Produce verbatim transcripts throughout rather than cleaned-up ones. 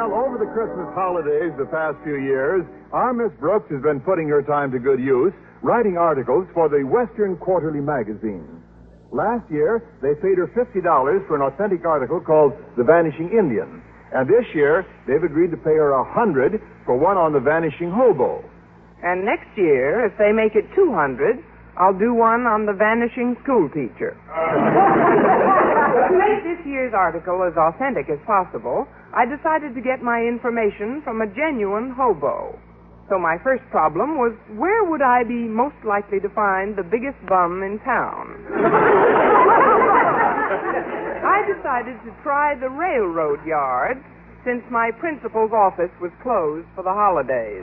Well, over the Christmas holidays the past few years, our Miss Brooks has been putting her time to good use, writing articles for the Western Quarterly magazine. Last year, they paid her fifty dollars for an authentic article called The Vanishing Indian. And this year, they've agreed to pay her one hundred dollars for one on the Vanishing Hobo. And next year, if they make it two hundred dollars, I'll do one on the Vanishing School Teacher. To make this year's article as authentic as possible, I decided to get my information from a genuine hobo. So my first problem was, where would I be most likely to find the biggest bum in town? I decided to try the railroad yard, since my principal's office was closed for the holidays.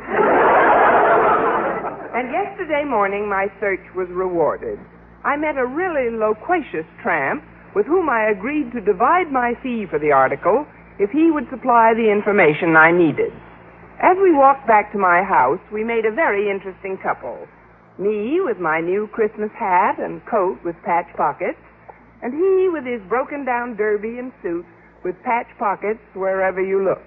And yesterday morning, my search was rewarded. I met a really loquacious tramp with whom I agreed to divide my fee for the article if he would supply the information I needed. As we walked back to my house, we made a very interesting couple. Me with my new Christmas hat and coat with patch pockets, and he with his broken-down derby and suit with patch pockets wherever you look.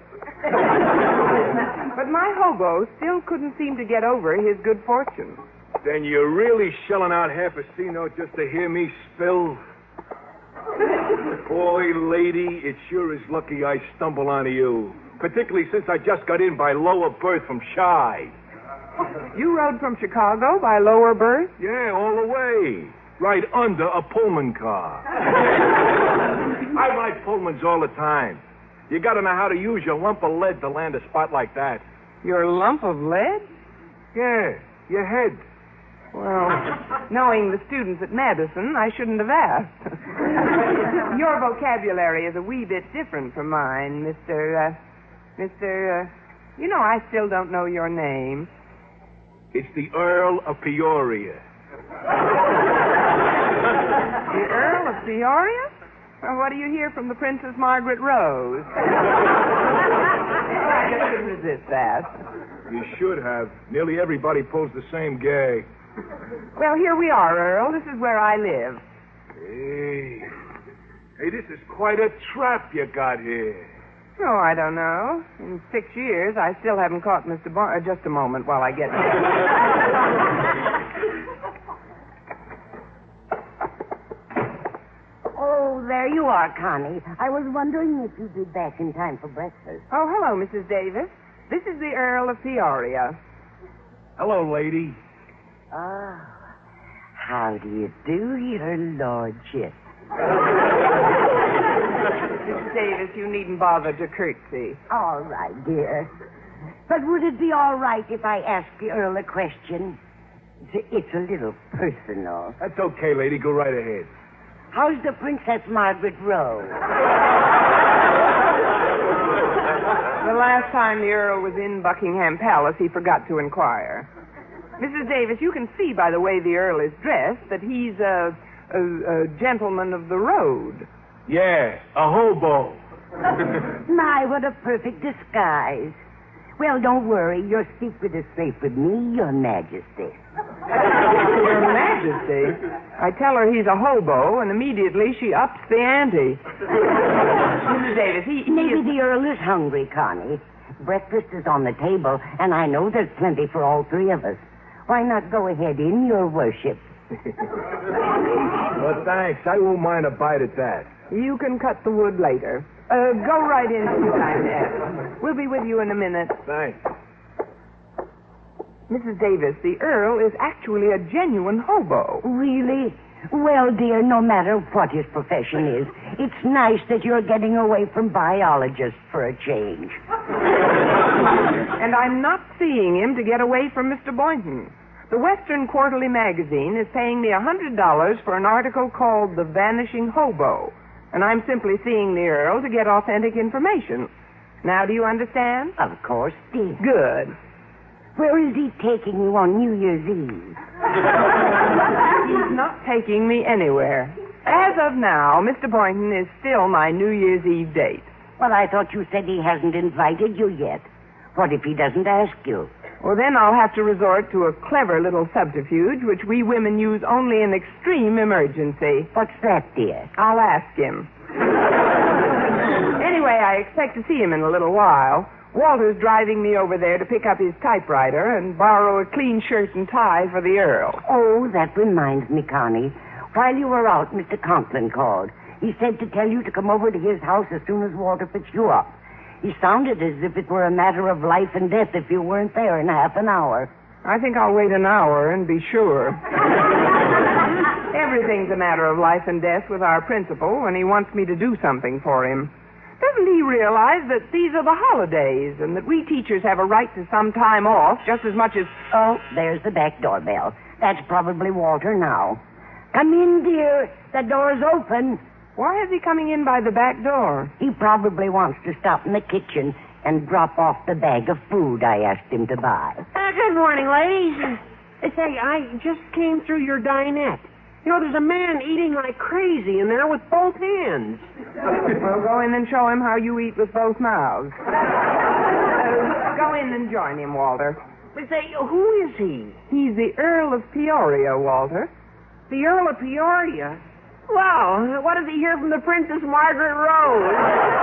But my hobo still couldn't seem to get over his good fortune. Then you're really shelling out half a C-note just to hear me spill? Boy, lady, it sure is lucky I stumbled onto you. Particularly since I just got in by lower berth from Chi. You rode from Chicago by lower berth? Yeah, all the way. Right under a Pullman car. I ride Pullmans all the time. You gotta know how to use your lump of lead to land a spot like that. Your lump of lead? Yeah, your head. Well, knowing the students at Madison, I shouldn't have asked. Your vocabulary is a wee bit different from mine, Mister, uh, Mister, uh, you know, I still don't know your name. It's the Earl of Peoria. The Earl of Peoria? Well, what do you hear from the Princess Margaret Rose? I just couldn't resist that. You should have. Nearly everybody pulls the same gag. Well, here we are, Earl. This is where I live. Hey. Hey, this is quite a trap you got here. Oh, I don't know. In six years, I still haven't caught Mister Bar... Uh, just a moment while I get... Oh, there you are, Connie. I was wondering if you'd be back in time for breakfast. Oh, hello, Missus Davis. This is the Earl of Peoria. Hello, lady. Oh, how do you do, your lordship? Missus Davis, you needn't bother to curtsy. All right, dear. But would it be all right if I asked the Earl a question? It's a, it's a little personal. That's okay, lady. Go right ahead. How's the Princess Margaret Rose? The last time the Earl was in Buckingham Palace, he forgot to inquire. Missus Davis, you can see by the way the Earl is dressed that he's a, a, a gentleman of the road. Yeah, a hobo. My, what a perfect disguise. Well, don't worry. Your secret is safe with me, Your Majesty. Your Majesty? I tell her he's a hobo, and immediately she ups the ante. Missus Davis, he, he Maybe is... the Earl is hungry, Connie. Breakfast is on the table, and I know there's plenty for all three of us. Why not go ahead in, Your Worship? Well, thanks. I won't mind a bite at that. You can cut the wood later. Uh, go right in sometime, Ed. We'll be with you in a minute. Thanks. Missus Davis, the Earl is actually a genuine hobo. Really? Well, dear, no matter what his profession is, it's nice that you're getting away from biologists for a change. And I'm not seeing him to get away from Mister Boynton. The Western Quarterly magazine is paying me one hundred dollars for an article called The Vanishing Hobo. And I'm simply seeing the Earl to get authentic information. Now, do you understand? Of course, dear. Good. Where is he taking you on New Year's Eve? He's not taking me anywhere. As of now, Mister Boynton is still my New Year's Eve date. Well, I thought you said he hasn't invited you yet. What if he doesn't ask you? Well, then I'll have to resort to a clever little subterfuge which we women use only in extreme emergency. What's that, dear? I'll ask him. Anyway, I I expect to see him in a little while. Walter's driving me over there to pick up his typewriter and borrow a clean shirt and tie for the Earl. Oh, that reminds me, Connie. While you were out, Mister Conklin called. He said to tell you to come over to his house as soon as Walter picks you up. He sounded as if it were a matter of life and death if you weren't there in half an hour. I think I'll wait an hour and be sure. Everything's a matter of life and death with our principal when he wants me to do something for him. Doesn't he realize that these are the holidays and that we teachers have a right to some time off just as much as... Oh, there's the back doorbell. That's probably Walter now. Come in, dear. The door's open. Why is he coming in by the back door? He probably wants to stop in the kitchen and drop off the bag of food I asked him to buy. Uh, good morning, ladies. Uh, say, I just came through your dinette. You know, there's a man eating like crazy in there with both hands. Well, go in and show him how you eat with both mouths. uh, go in and join him, Walter. But say, who is he? He's the Earl of Peoria, Walter. The Earl of Peoria? Well, what does he hear from the Princess Margaret Rose?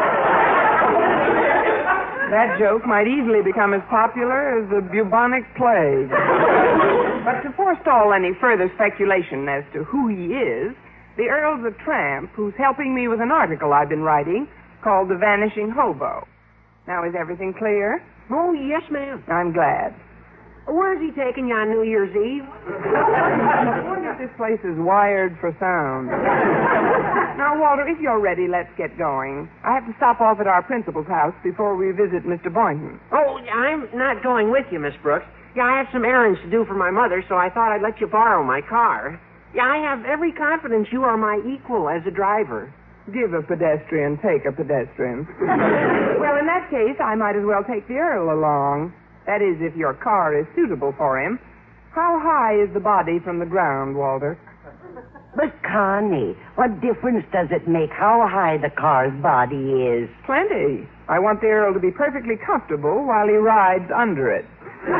That joke might easily become as popular as the bubonic plague. But to forestall any further speculation as to who he is, the Earl's a tramp who's helping me with an article I've been writing called The Vanishing Hobo. Now, is everything clear? Oh, yes, ma'am. I'm glad. Where's he taking you on New Year's Eve? I wonder if this place is wired for sound. Now, Walter, if you're ready, let's get going. I have to stop off at our principal's house before we visit Mister Boynton. Oh, I'm not going with you, Miss Brooks. Yeah, I have some errands to do for my mother, so I thought I'd let you borrow my car. Yeah, I have every confidence you are my equal as a driver. Give a pedestrian, take a pedestrian. Well, in that case, I might as well take the Earl along. That is, if your car is suitable for him. How high is the body from the ground, Walter? But, Connie, what difference does it make how high the car's body is? Plenty. I want the Earl to be perfectly comfortable while he rides under it.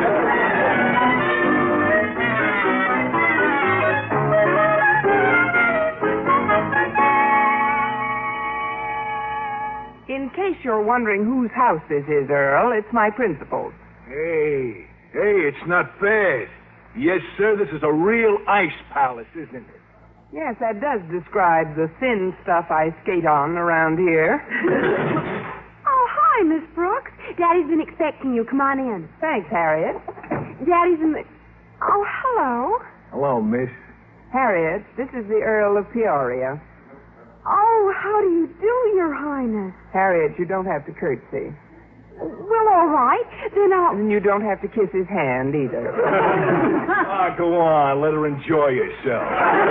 In case you're wondering whose house this is, Earl, it's my principal's. Hey, hey, it's not bad. Yes, sir, this is a real ice palace, isn't it? Yes, that does describe the thin stuff I skate on around here. Oh, hi, Miss Brooks. Daddy's been expecting you. Come on in. Thanks, Harriet. Daddy's in the... Oh, hello. Hello, miss. Harriet, this is the Earl of Peoria. Oh, how do you do, Your Highness? Harriet, you don't have to curtsy. Well, all right. Then I'll... And you don't have to kiss his hand, either. Ah, go on. Let her enjoy herself.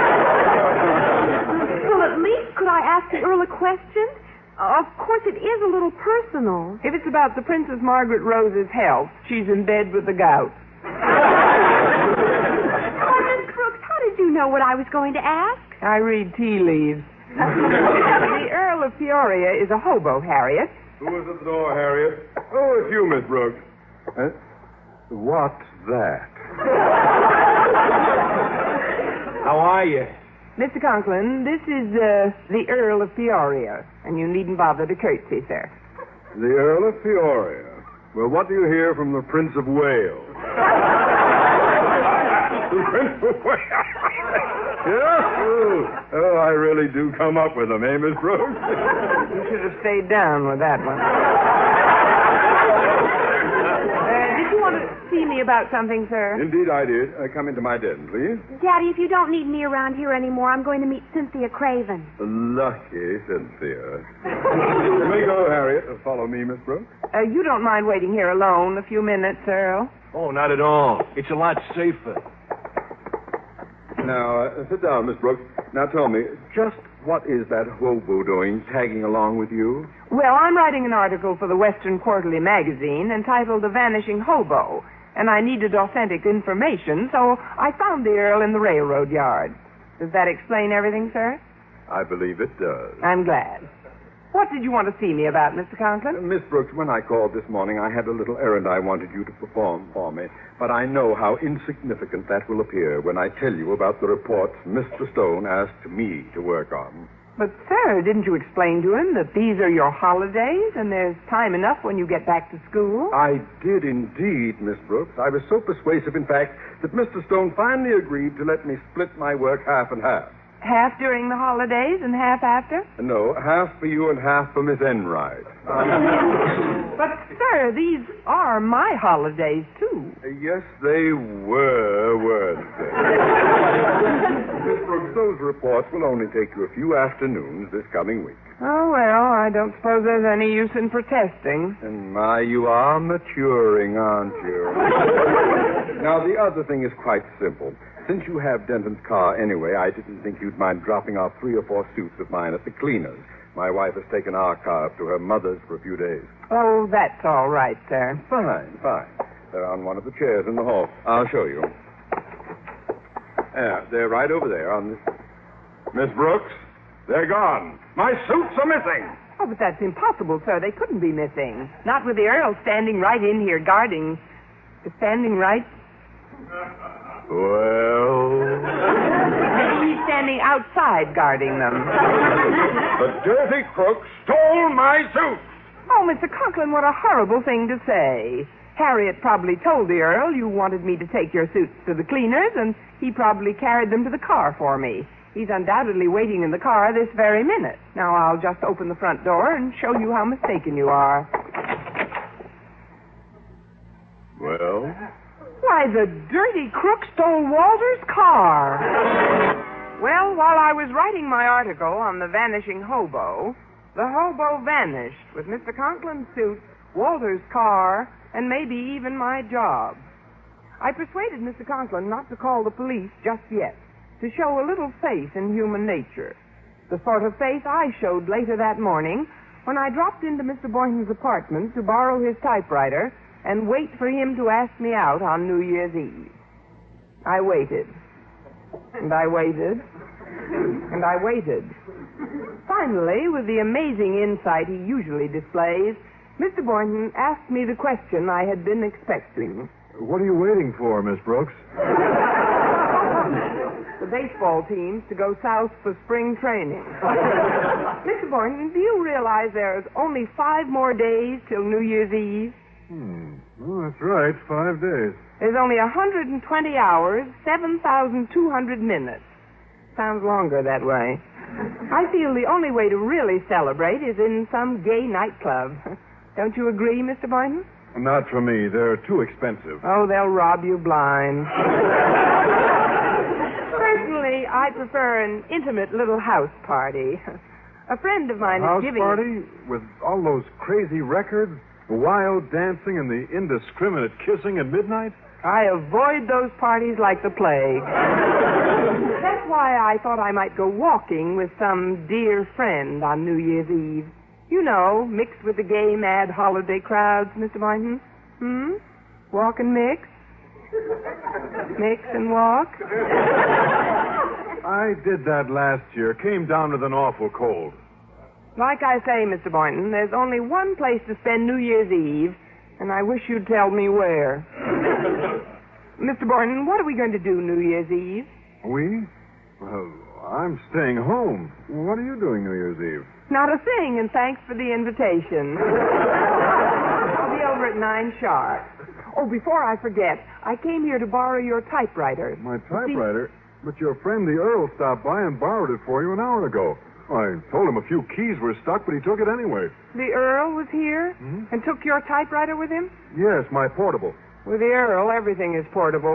Well, at least could I ask the Earl a question? Uh, of course, it is a little personal. If it's about the Princess Margaret Rose's health, she's in bed with the gout. Oh, Miss Brooks, how did you know what I was going to ask? I read tea leaves. The Earl of Peoria is a hobo, Harriet. Who is at the door, Harriet? Oh, it's you, Miss Brooks. Uh, what's that? How are you? Mister Conklin, this is uh, the Earl of Peoria, and you needn't bother to curtsy, sir. The Earl of Peoria. Well, what do you hear from the Prince of Wales? The Prince of Wales? Yeah? Oh, oh, I really do come up with them, eh, Miss Brooks? You should have stayed down with that one. Uh, did you want to see me about something, sir? Indeed I did. Uh, come into my den, please. Daddy, if you don't need me around here anymore, I'm going to meet Cynthia Craven. Lucky Cynthia. You may go, Harriet. Uh, follow me, Miss Brooks. Uh, you don't mind waiting here alone a few minutes, Earl? Oh, not at all. It's a lot safer. Now, uh, sit down, Miss Brooks. Now, tell me, just what is that hobo doing tagging along with you? Well, I'm writing an article for the Western Quarterly magazine entitled The Vanishing Hobo, and I needed authentic information, so I found the Earl in the railroad yard. Does that explain everything, sir? I believe it does. I'm glad. What did you want to see me about, Mister Conklin? Uh, Miss Brooks, when I called this morning, I had a little errand I wanted you to perform for me, but I know how insignificant that will appear when I tell you about the reports Mister Stone asked me to work on. But, sir, didn't you explain to him that these are your holidays and there's time enough when you get back to school? I did indeed, Miss Brooks. I was so persuasive, in fact, that Mister Stone finally agreed to let me split my work half and half. Half during the holidays and half after? No, half for you and half for Miss Enright. But, sir, these are my holidays, too. Yes, they were, weren't they? Miss Brooks, those reports will only take you a few afternoons this coming week. Oh, well, I don't suppose there's any use in protesting. And my, you are maturing, aren't you? Now, the other thing is quite simple. Since you have Denton's car anyway, I didn't think you'd mind dropping off three or four suits of mine at the cleaners. My wife has taken our car up to her mother's for a few days. Oh, that's all right, sir. Fine, fine. They're on one of the chairs in the hall. I'll show you. Yeah, they're right over there on this. Miss Brooks, they're gone. My suits are missing. Oh, but that's impossible, sir. They couldn't be missing. Not with the Earl standing right in here guarding. Standing right... Well... He's standing outside guarding them. The dirty crook stole my suit. Oh, Mister Conklin, what a horrible thing to say. Harriet probably told the Earl you wanted me to take your suits to the cleaners, and he probably carried them to the car for me. He's undoubtedly waiting in the car this very minute. Now, I'll just open the front door and show you how mistaken you are. Well? Why, the dirty crook stole Walter's car. Well, while I was writing my article on the vanishing hobo, the hobo vanished with Mister Conklin's suit, Walter's car, and maybe even my job. I persuaded Mister Conklin not to call the police just yet, to show a little faith in human nature. The sort of faith I showed later that morning when I dropped into Mister Boynton's apartment to borrow his typewriter and wait for him to ask me out on New Year's Eve. I waited. And I waited. And I waited. Finally, with the amazing insight he usually displays, Mister Boynton asked me the question I had been expecting. What are you waiting for, Miss Brooks? The baseball teams to go south for spring training. Mister Boynton, do you realize there's only five more days till New Year's Eve? Hmm. Oh, that's right. Five days. There's only one hundred twenty hours, seven thousand two hundred minutes. Sounds longer that way. I feel the only way to really celebrate is in some gay nightclub. Don't you agree, Mister Boynton? Not for me. They're too expensive. Oh, they'll rob you blind. Personally, I prefer an intimate little house party. A friend of mine House is giving... party with all those crazy records, wild dancing, and the indiscriminate kissing at midnight? I avoid those parties like the plague. That's why I thought I might go walking with some dear friend on New Year's Eve. You know, mixed with the gay, mad holiday crowds, Mister Boynton. Hmm? Walk and mix? Mix and walk? I did that last year. Came down with an awful cold. Like I say, Mister Boynton, there's only one place to spend New Year's Eve, and I wish you'd tell me where. Mister Boynton, what are we going to do New Year's Eve? We? Well, I'm staying home. What are you doing New Year's Eve? Not a thing, and thanks for the invitation. I'll be over at nine sharp. Oh, before I forget, I came here to borrow your typewriter. My typewriter? But your friend the Earl stopped by and borrowed it for you an hour ago. I told him a few keys were stuck, but he took it anyway. The Earl was here Hmm? and took your typewriter with him? Yes, my portable. With the Earl, everything is portable.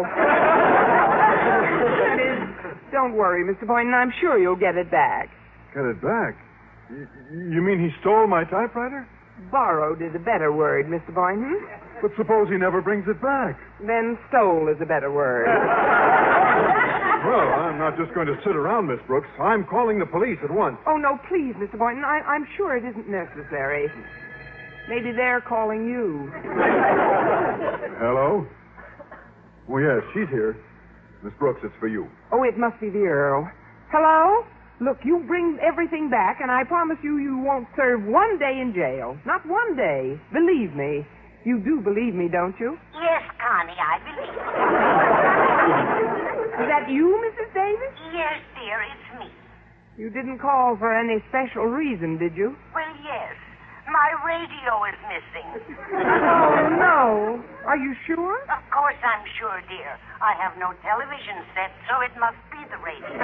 That is, don't worry, Mister Boynton. I'm sure you'll get it back. Get it back? Y- you mean he stole my typewriter? Borrowed is a better word, Mister Boynton. But suppose he never brings it back. Then stole is a better word. Well, I'm not just going to sit around, Miss Brooks. I'm calling the police at once. Oh, no, please, Mister Boynton. I- I'm sure it isn't necessary. Maybe they're calling you. Hello? Oh, yes, she's here. Miss Brooks, it's for you. Oh, it must be the Earl. Hello? Look, you bring everything back, and I promise you you won't serve one day in jail. Not one day. Believe me. You do believe me, don't you? Yes, Connie, I believe Is that you, Missus Davis? Yes, dear, it's me. You didn't call for any special reason, did you? Well, yes. My radio is missing. Oh, no. Are you sure? Of course I'm sure, dear. I have no television set, so it must be the radio.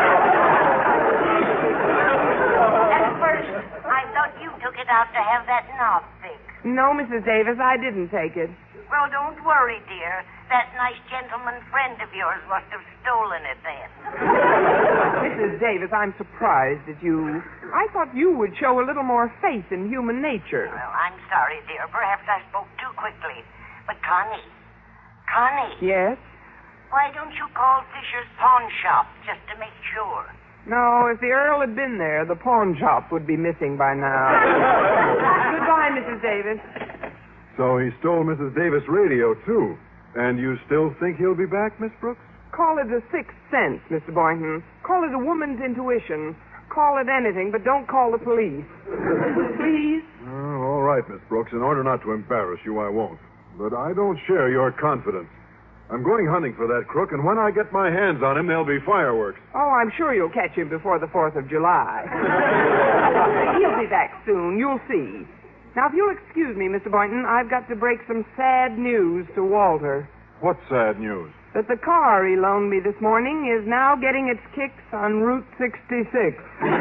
At first, I thought you took it out to have that knob fixed. No, Missus Davis, I didn't take it. Well, don't worry, dear. That nice gentleman friend of yours must have stolen it then. Missus Davis, I'm surprised at you. I thought you would show a little more faith in human nature. Well, I'm sorry, dear. Perhaps I spoke too quickly. But, Connie, Connie, Yes? why don't you call Fisher's Pawn Shop just to make sure? No, if the Earl had been there, the pawn shop would be missing by now. Goodbye, Missus Davis. So he stole Missus Davis' radio, too. And you still think he'll be back, Miss Brooks? Call it a sixth sense, Mister Boynton. Call it a woman's intuition. Call it anything, but don't call the police. Please? Oh, all right, Miss Brooks. In order not to embarrass you, I won't. But I don't share your confidence. I'm going hunting for that crook, and when I get my hands on him, there'll be fireworks. Oh, I'm sure you'll catch him before the fourth of July. He'll be back soon. You'll see. Now, if you'll excuse me, Mister Boynton, I've got to break some sad news to Walter. What sad news? That the car he loaned me this morning is now getting its kicks on Route sixty-six.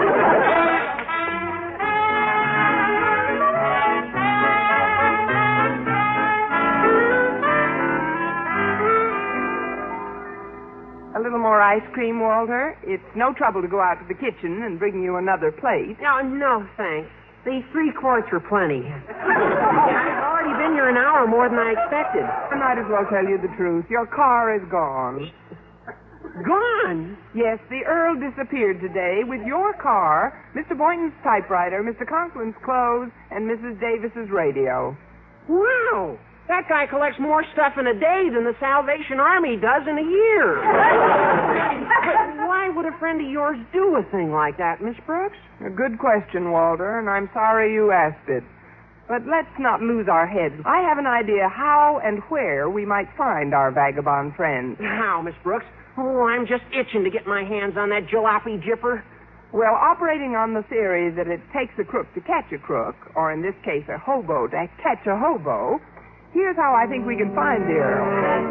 A little more ice cream, Walter? It's no trouble to go out to the kitchen and bring you another plate. No, no, thanks. These three quarts are plenty. I've already been here an hour more than I expected. I might as well tell you the truth. Your car is gone. Gone? Yes, the Earl disappeared today with your car, Mister Boynton's typewriter, Mister Conklin's clothes, and Missus Davis's radio. Wow. That guy collects more stuff in a day than the Salvation Army does in a year. But why would a friend of yours do a thing like that, Miss Brooks? A good question, Walter, and I'm sorry you asked it. But let's not lose our heads. I have an idea how and where we might find our vagabond friend. How, Miss Brooks? Oh, I'm just itching to get my hands on that jalopy jipper. Well, operating on the theory that it takes a crook to catch a crook, or in this case a hobo to catch a hobo, here's how I think we can find the Earl.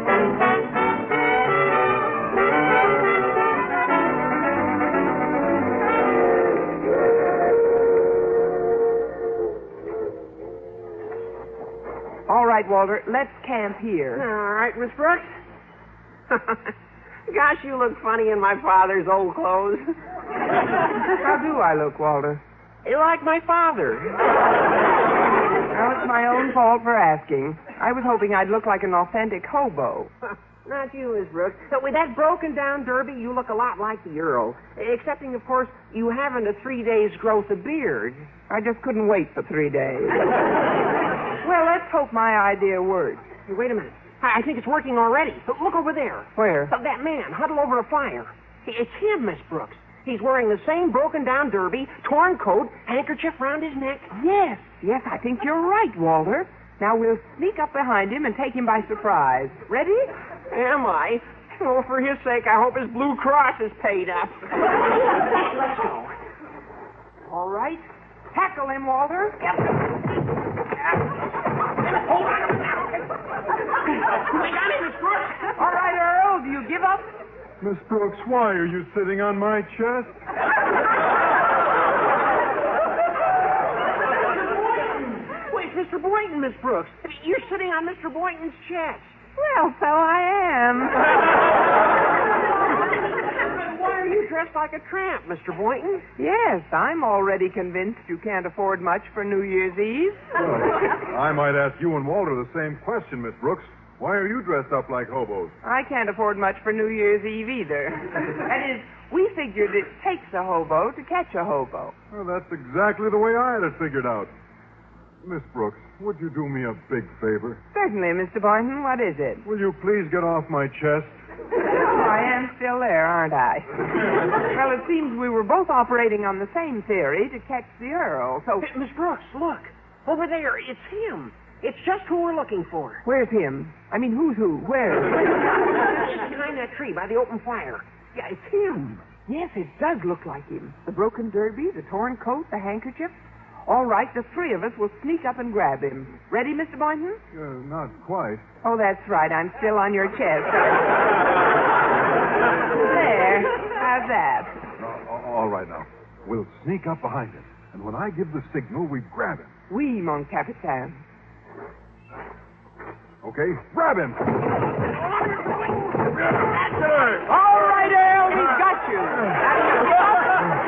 All right, Walter, let's camp here. All right, Miss Brooks. Gosh, you look funny in my father's old clothes. How do I look, Walter? You like my father. Well, it's my own fault for asking. I was hoping I'd look like an authentic hobo. Not you, Miss Brooks. But with that broken-down derby, you look a lot like the Earl. Excepting, of course, you haven't a three days' growth of beard. I just couldn't wait for three days. Well, let's hope my idea works. Hey, wait a minute. I I think it's working already. Look over there. Where? Uh, That man, huddled over a fire. It's him, Miss Brooks. He's wearing the same broken-down derby, torn coat, handkerchief round his neck. Yes, yes, I think you're right, Walter. Now we'll sneak up behind him and take him by surprise. Ready? Am I? Oh, for his sake, I hope his Blue Cross is paid up. Let's go. All right. Tackle him, Walter. Yep. Hold on. We got him, Miss Brooks. All right, Earl, do you give up? Miss Brooks, why are you sitting on my chest? Wait, Mister Boynton, Miss Brooks. You're sitting on Mister Boynton's chest. Well, so I am. Why are you dressed like a tramp, Mister Boynton? Yes, I'm already convinced you can't afford much for New Year's Eve. Well, I might ask you and Walter the same question, Miss Brooks. Why are you dressed up like hobos? I can't afford much for New Year's Eve either. That is, we figured it takes a hobo to catch a hobo. Well, that's exactly the way I had it figured out. Miss Brooks, would you do me a big favor? Certainly, Mister Boynton. What is it? Will you please get off my chest? Oh, I am still there, aren't I? Well, it seems we were both operating on the same theory to catch the Earl, so... Hey, Miss Brooks, look. Over there, it's him. It's just who we're looking for. Where's him? I mean, who's who? Where? Just behind that tree by the open fire. Yeah, it's him. Yes, it does look like him. The broken derby, the torn coat, the handkerchief. All right, the three of us will sneak up and grab him. Ready, Mister Boynton? Uh, not quite. Oh, that's right. I'm still on your chest. There. How's that? Uh, all right, now. We'll sneak up behind him. And when I give the signal, we grab him. Oui, mon capitaine. Okay, grab him. All right, Earl, he's got you. Now you get up.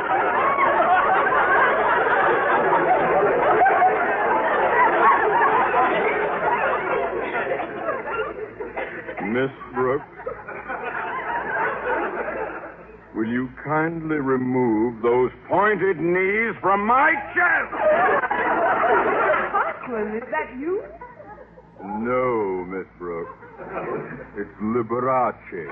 Miss Brooks, will you kindly remove those pointed knees from my chest? Conklin, is that you? No, Miss Brooks. It's Liberace.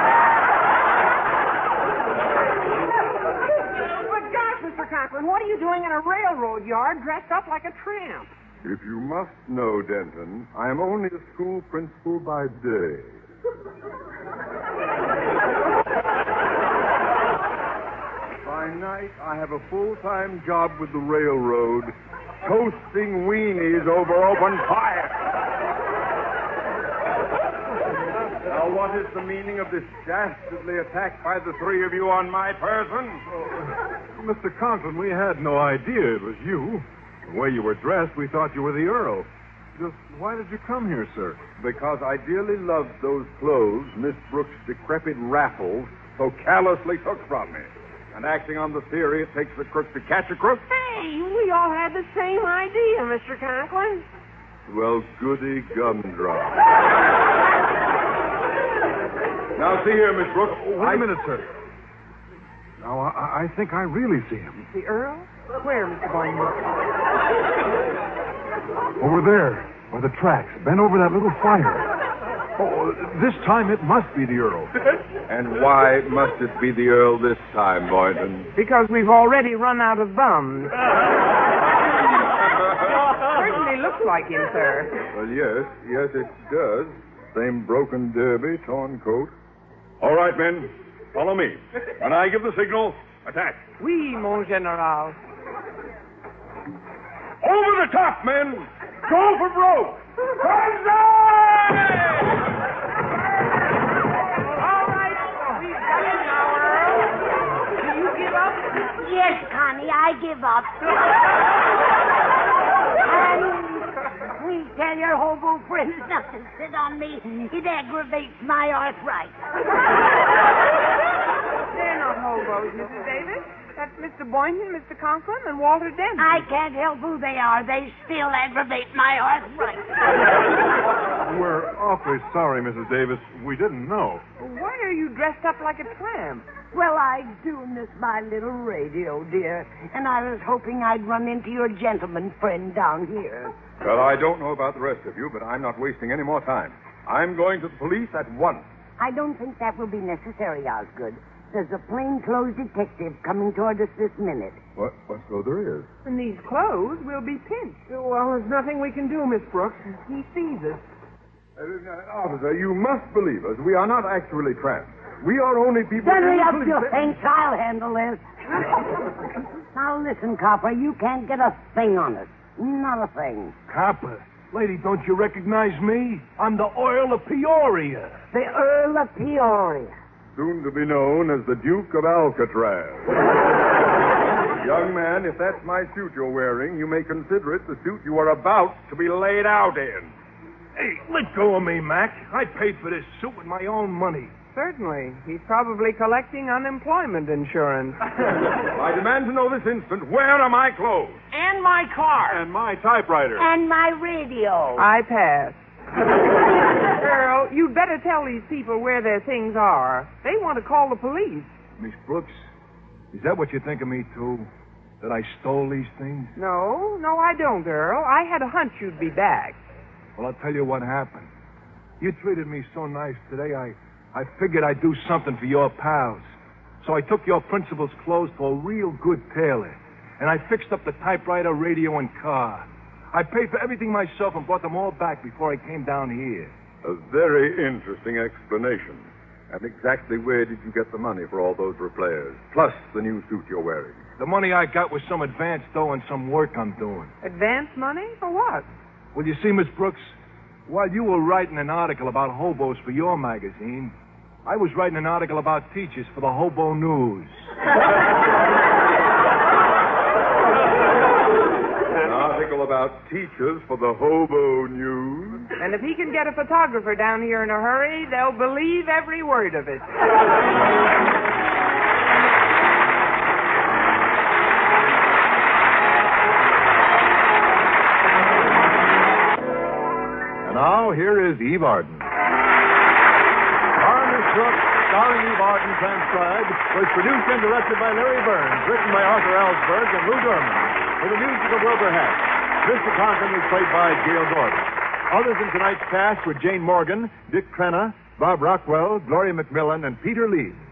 But gosh, Mister Conklin, what are you doing in a railroad yard dressed up like a tramp? If you must know, Denton, I am only a school principal by day. By night, I have a full-time job with the railroad, toasting weenies over open fire. Now, what is the meaning of this dastardly attack by the three of you on my person? Oh, Mister Conklin, we had no idea it was you. The way you were dressed, we thought you were the Earl. Just why did you come here, sir? Because I dearly loved those clothes Miss Brooks' decrepit raffles so callously took from me. And acting on the theory it takes a crook to catch a crook? Hey, we all had the same idea, Mister Conklin. Well, goody gumdrop. Now, see here, Miss Brooks. Oh, wait a minute, sir. Now, I, I think I really see him. The Earl? Where, Mister Boynton? Over there, by the tracks, bent over that little fire. Oh, this time it must be the Earl. And why must it be the Earl this time, Boynton? Because we've already run out of bums. Certainly looks like him, sir. Well, yes, yes, it does. Same broken derby, torn coat. All right, men, follow me. When I give the signal, attack. Oui, mon général. Over the top, men! Go for broke! Banzai! All right, we've got it now, Earl. Do you give up? Yes, Connie, I give up. And please tell your hobo friends not to sit on me. It aggravates my arthritis. They're not hobos, Missus Davis. That's Mister Boynton, Mister Conklin, and Walter Denton. I can't help who they are. They still aggravate my arthritis. We're awfully sorry, Missus Davis. We didn't know. Why are you dressed up like a tramp? Well, I do miss my little radio, dear. And I was hoping I'd run into your gentleman friend down here. Well, I don't know about the rest of you, but I'm not wasting any more time. I'm going to the police at once. I don't think that will be necessary, Osgood. There's a plainclothes detective coming toward us this minute. What? What? So there is. In these clothes, we'll be pinched. Well, there's nothing we can do, Miss Brooks. He sees us. Uh, uh, officer, you must believe us. We are not actually tramps. We are only people... Hurry up, easily you set- thinks I'll handle this. Now, listen, Copper, you can't get a thing on us. Not a thing. Copper, lady, don't you recognize me? I'm the Earl of Peoria. The Earl of Peoria. Soon to be known as the Duke of Alcatraz. Young man, if that's my suit you're wearing, you may consider it the suit you are about to be laid out in. Hey, let go of me, Mac. I paid for this suit with my own money. Certainly. He's probably collecting unemployment insurance. I demand to know this instant, where are my clothes? And my car. And my typewriter. And my radio. I pass. Earl, you'd better tell these people where their things are. They want to call the police. Miss Brooks, is that what you think of me, too? That I stole these things? No, no, I don't, Earl. I had a hunch you'd be back. Well, I'll tell you what happened. You treated me so nice today, I, I figured I'd do something for your pals. So I took your principal's clothes to a real good tailor, and I fixed up the typewriter, radio, and car. I paid for everything myself and brought them all back before I came down here. A very interesting explanation. And exactly where did you get the money for all those repairs? Plus the new suit you're wearing. The money I got was some advance dough and some work I'm doing. Advance money? For what? Well, you see, Miss Brooks, while you were writing an article about hobos for your magazine, I was writing an article about teachers for the Hobo News. An article about teachers for the Hobo News. And if he can get a photographer down here in a hurry, they'll believe every word of it. And now, here is Eve Arden. Our Miss Brooks, starring Eve Arden, transcribed, was produced and directed by Larry Burns, written by Arthur Ellsberg and Lou Dorman, with the music of Wilbur Hatch. Mister Conklin was played by Gail Gordon. Others in tonight's cast were Jane Morgan, Dick Crenna, Bob Rockwell, Gloria McMillan, and Peter Lee.